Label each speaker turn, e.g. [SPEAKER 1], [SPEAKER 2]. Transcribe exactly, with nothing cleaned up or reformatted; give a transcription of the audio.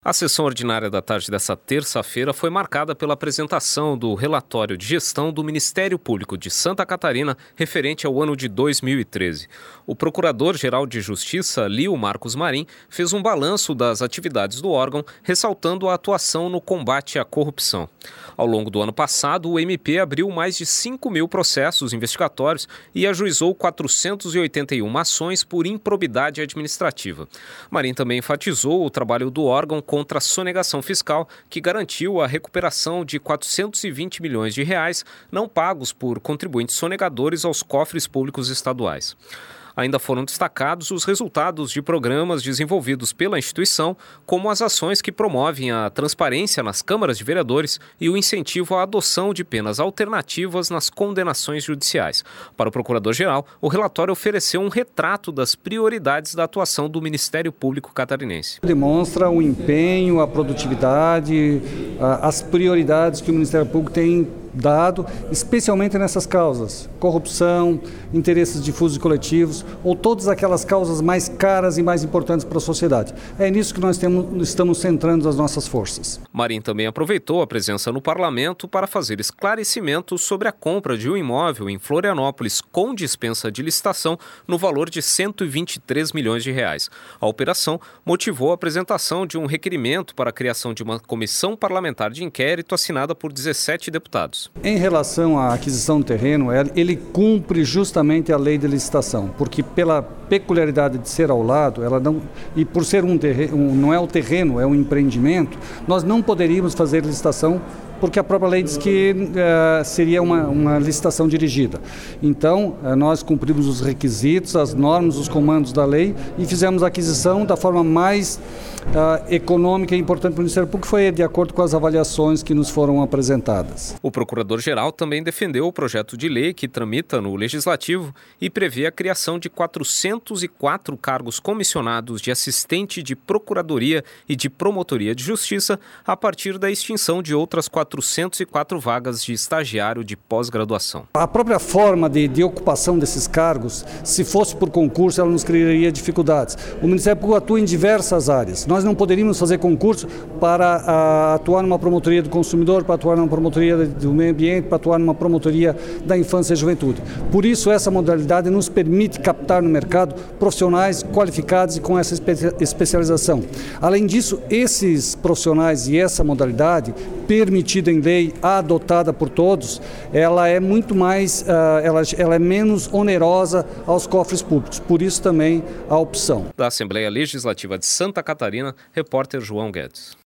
[SPEAKER 1] A sessão ordinária da tarde desta terça-feira foi marcada pela apresentação do relatório de gestão do Ministério Público de Santa Catarina referente ao ano de dois mil e treze. O Procurador-Geral de Justiça, Lio Marcos Marim, fez um balanço das atividades do órgão, ressaltando a atuação no combate à corrupção. Ao longo do ano passado, o M P abriu mais de cinco mil processos investigatórios e ajuizou quatrocentas e oitenta e uma ações por improbidade administrativa. Marim também enfatizou o trabalho do órgão contra a sonegação fiscal, que garantiu a recuperação de quatrocentos e vinte milhões de reais não pagos por contribuintes sonegadores aos cofres públicos estaduais. Ainda foram destacados os resultados de programas desenvolvidos pela instituição, como as ações que promovem a transparência nas câmaras de vereadores e o incentivo à adoção de penas alternativas nas condenações judiciais. Para o Procurador-Geral, o relatório ofereceu um retrato das prioridades da atuação do Ministério Público catarinense.
[SPEAKER 2] Demonstra o empenho, a produtividade, as prioridades que o Ministério Público tem dado, especialmente nessas causas: corrupção, interesses difusos e coletivos, ou todas aquelas causas mais caras e mais importantes para a sociedade. É nisso que nós temos, estamos centrando as nossas forças.
[SPEAKER 1] Marim também aproveitou a presença no parlamento para fazer esclarecimentos sobre a compra de um imóvel em Florianópolis com dispensa de licitação no valor de cento e vinte e três milhões de reais. A operação motivou a apresentação de um requerimento para a criação de uma comissão parlamentar de inquérito assinada por dezessete deputados.
[SPEAKER 2] Em relação à aquisição do terreno, ele cumpre justamente a lei de licitação, porque pela peculiaridade de ser ao lado, ela não, e por ser um terreno, um, não é o terreno, é um empreendimento, nós não poderíamos fazer licitação, porque a própria lei diz que uh, seria uma, uma licitação dirigida. Então, uh, nós cumprimos os requisitos, as normas, os comandos da lei e fizemos a aquisição da forma mais uh, econômica e importante para o Ministério Público, que foi de acordo com as avaliações que nos foram apresentadas.
[SPEAKER 1] O Procurador-Geral também defendeu o projeto de lei que tramita no Legislativo e prevê a criação de quatrocentos e quatro cargos comissionados de assistente de Procuradoria e de Promotoria de Justiça a partir da extinção de outras quatrocentas e quatro vagas de estagiário de pós-graduação.
[SPEAKER 2] A própria forma de, de ocupação desses cargos, se fosse por concurso, ela nos criaria dificuldades. O Ministério Público atua em diversas áreas. Nós não poderíamos fazer concurso para a, atuar numa promotoria do consumidor, para atuar numa promotoria do meio ambiente, para atuar numa promotoria da infância e juventude. Por isso, essa modalidade nos permite captar no mercado profissionais qualificados e com essa espe- especialização. Além disso, esses profissionais e essa modalidade permitida em lei, adotada por todos, ela é muito mais, uh, ela, ela é menos onerosa aos cofres públicos. Por isso também a opção.
[SPEAKER 1] Da Assembleia Legislativa de Santa Catarina, repórter João Guedes.